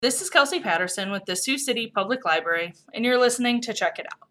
This is Kelsey Patterson with the Sioux City Public Library, and you're listening to Check It Out.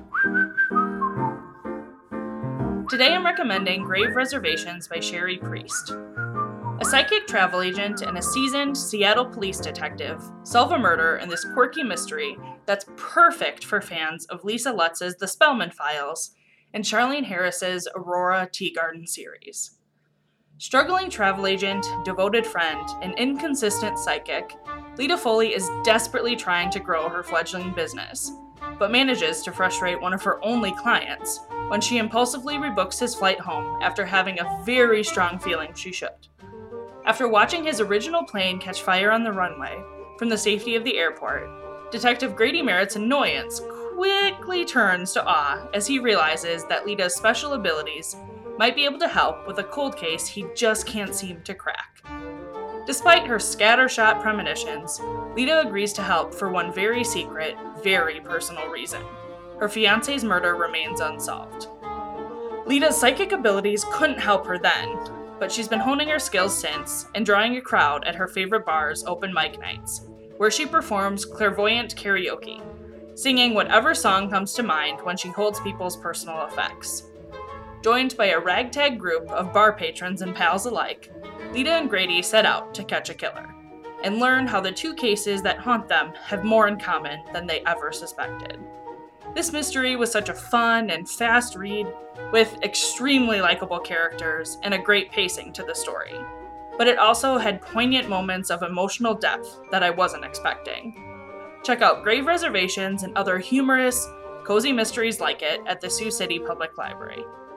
Today I'm recommending Grave Reservations by Cherie Priest. A psychic travel agent and a seasoned Seattle police detective solve a murder in this quirky mystery that's perfect for fans of Lisa Lutz's The Spellman Files and Charlaine Harris's Aurora Teagarden series. Struggling travel agent, devoted friend, and inconsistent psychic, Lita Foley is desperately trying to grow her fledgling business, but manages to frustrate one of her only clients when she impulsively rebooks his flight home after having a very strong feeling she should. After watching his original plane catch fire on the runway from the safety of the airport, Detective Grady Merritt's annoyance quickly turns to awe as he realizes that Lita's special abilities might be able to help with a cold case he just can't seem to crack. Despite her scattershot premonitions, Lita agrees to help for one very secret, very personal reason. Her fiancé's murder remains unsolved. Lita's psychic abilities couldn't help her then, but she's been honing her skills since and drawing a crowd at her favorite bar's open mic nights, where she performs clairvoyant karaoke, singing whatever song comes to mind when she holds people's personal effects. Joined by a ragtag group of bar patrons and pals alike, Lita and Grady set out to catch a killer, and learn how the two cases that haunt them have more in common than they ever suspected. This mystery was such a fun and fast read, with extremely likable characters and a great pacing to the story, but it also had poignant moments of emotional depth that I wasn't expecting. Check out Grave Reservations and other humorous, cozy mysteries like it at the Sioux City Public Library.